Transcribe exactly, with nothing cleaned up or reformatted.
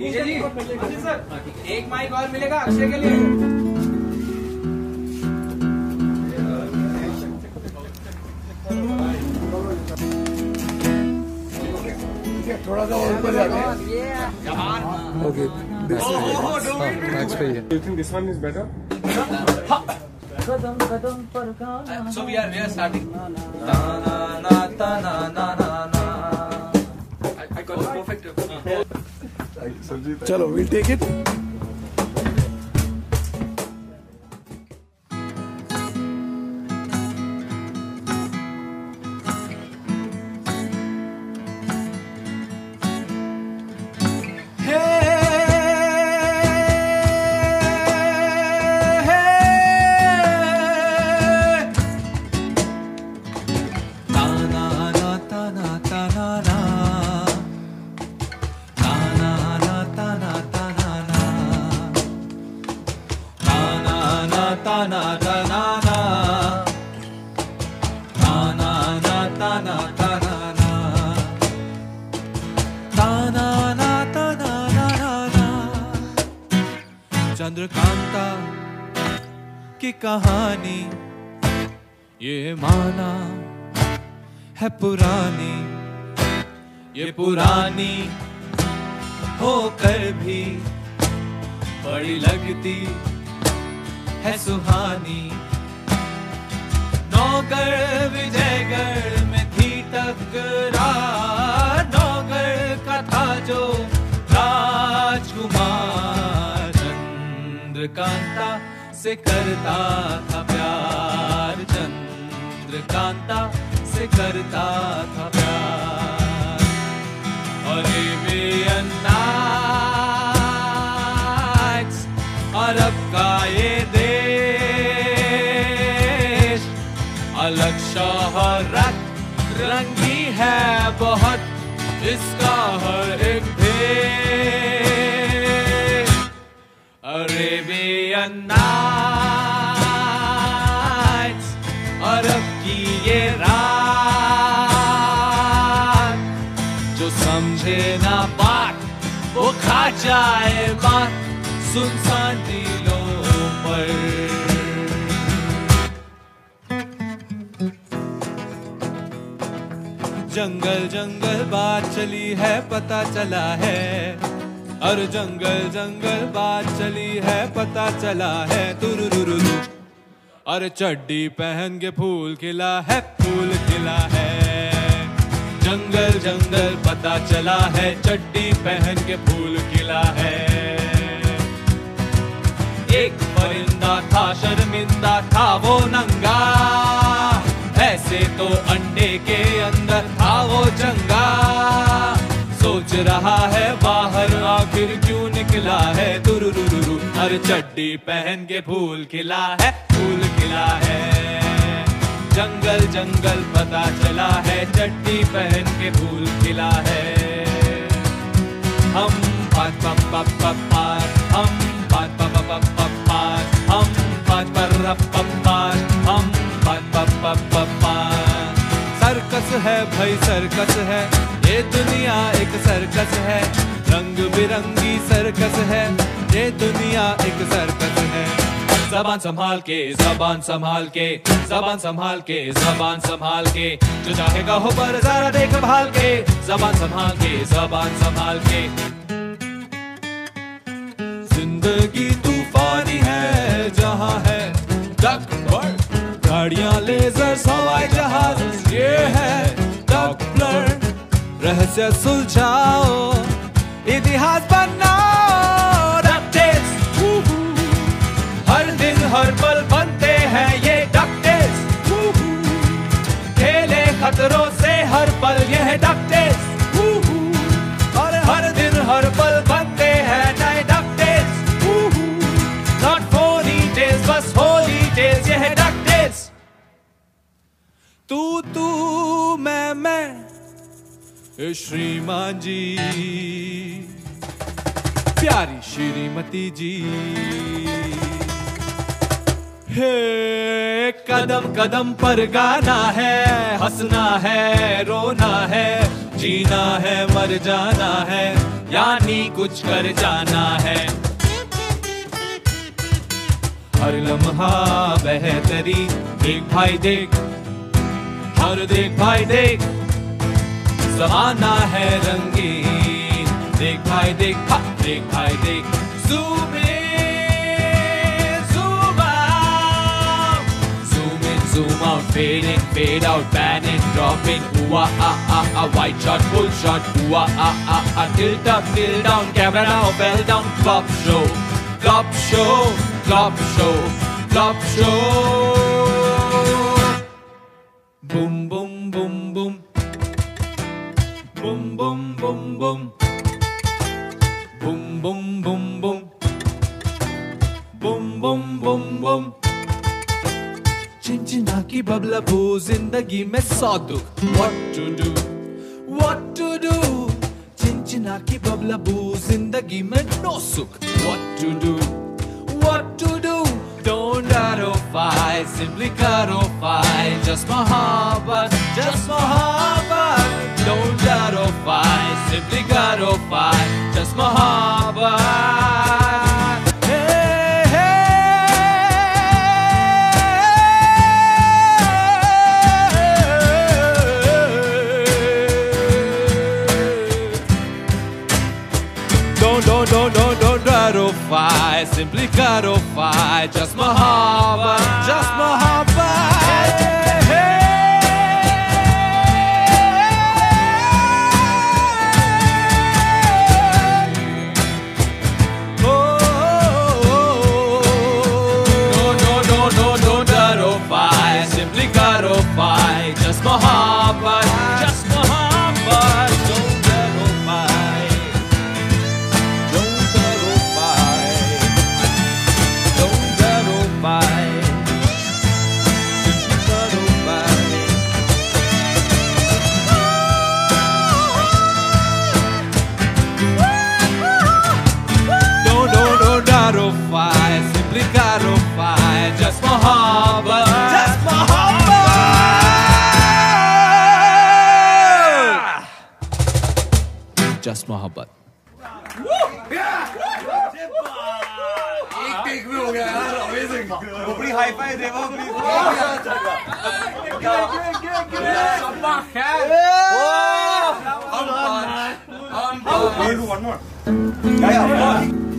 ठीक है जी, जी सर। एक माइक और मिलेगा अक्षय के लिए। थोड़ा सा और ऊपर जाते हैं। ओके, मैक्स पे ही है। Do you think this one is better? कदम कदम पर गाना। So we are we are starting. Na na na ta na na na na. I I got it perfect. चलो, we'll take it. चंद्रकांता की कहानी ये माना है पुरानी, ये पुरानी होकर भी बड़ी लगती है सुहानी। नौगढ़ विजयगढ़ में थी टकरार, नौगढ़ का था जो राजकुमार चंद्रकांता से करता था प्यार, चंद्रकांता से करता था प्यार। अरेबियन नाइट्स अरब का ये देश, अलग शोहरत रंगी है बहुत इसका हर एक भेष। अरेबियन नाइट्स अरब की ये रात, जो समझे ना बात वो खा जाए बात सुनसान दिलों पर। जंगल जंगल बात चली है पता चला है, और जंगल जंगल बात चली है पता चला है। तुरुरुरुरु और चड्डी पहन के फूल खिला है, फूल खिला है। जंगल जंगल पता चला है, चड्डी पहन के फूल खिला है। एक परिंदा था शर्मिंदा था वो नंगा, ऐसे तो अंडे के अंदर था वो चंगा। सोच रहा है बाहर आखिर क्यों निकला है। तुरुरुरुरु हर चड्डी पहन के फूल खिला है, फूल खिला है। जंगल जंगल पता चला है, चड्डी पहन के फूल खिला है। हम पाँच पप पप पप पाँच, हम पाँच पप पप पप पाँच, हम पाँच पर पप पाँच, हम पाँच पप पप पप पाँच। सर्कस है भाई सर्कस है, ये दुनिया एक सर्कस है। रंग बिरंगी सर्कस है, ये दुनिया एक सर्कस है। ज़बान संभाल के ज़बान संभाल के ज़बान संभाल के ज़बान संभाल के, जो चाहेगा हो पर जरा देख भाल के। ज़बान संभाल के ज़बान संभाल के। जिंदगी तूफानी है जहाँ है डक बर्ड, गाड़ियाँ लेजर हवाई जहाज, ये है डक ब्लर। रहस्य सुलझाओ इतिहास बनाओ, डकटेल्स हर दिन हर पल बनते हैं ये डकटेल्स। खेले खतरों से हर पल ये है डकटेल्स, और हर दिन हर पल बनते हैं नए डकटेल्स। नॉट फोनी डेज बस होली डेज, ये है डकटेल्स। तू तू मैं मैं श्रीमान जी, प्यारी श्रीमती जी। हे कदम कदम पर गाना है, हंसना है रोना है, जीना है मर जाना है, यानी कुछ कर जाना है। हर लम्हा बेहतरी, देख भाई देख, हर देख भाई देख, ज़माना है रंगीन, देख भाई देख, हा, देख भाई देख। Zoom in, zoom out, zoom in, zoom out, fade in, fade out, pan in, drop in, ooh ah ah ah ah, wide shot, full shot, ooh ah ah ah ah, tilt up, tilt down, camera now, fell down, flop show, flop show, flop show, flop show. Boom boom boom boom, boom boom boom boom, boom boom boom boom, boom boom boom boom. चिंचिना की बबला बू जिंदगी में सौ दुख, what to do, what to do. चिंचिना की बबला बू जिंदगी में नो सुख, what to do, what to do. Don't fight, simply fight, just mohabbat, just mohabbat. Don't fight, simply fight, just mohabbat. Don't, don't, don't, don't, don't try to fight, simply gotta fight, just mohabbat, just mohabbat. Hey, hey. Oh, oh, oh. No, no, no, no, don't try to fight, simply gotta fight, just mohabbat, just mohabbat. Don't try to fight. Simply gotta fight, just mohabbat, just mohabbat. Just mohabbat. एक take में हो गया यार, amazing. ऊपरी hi fi देवो please. हम हम हम वन मोर।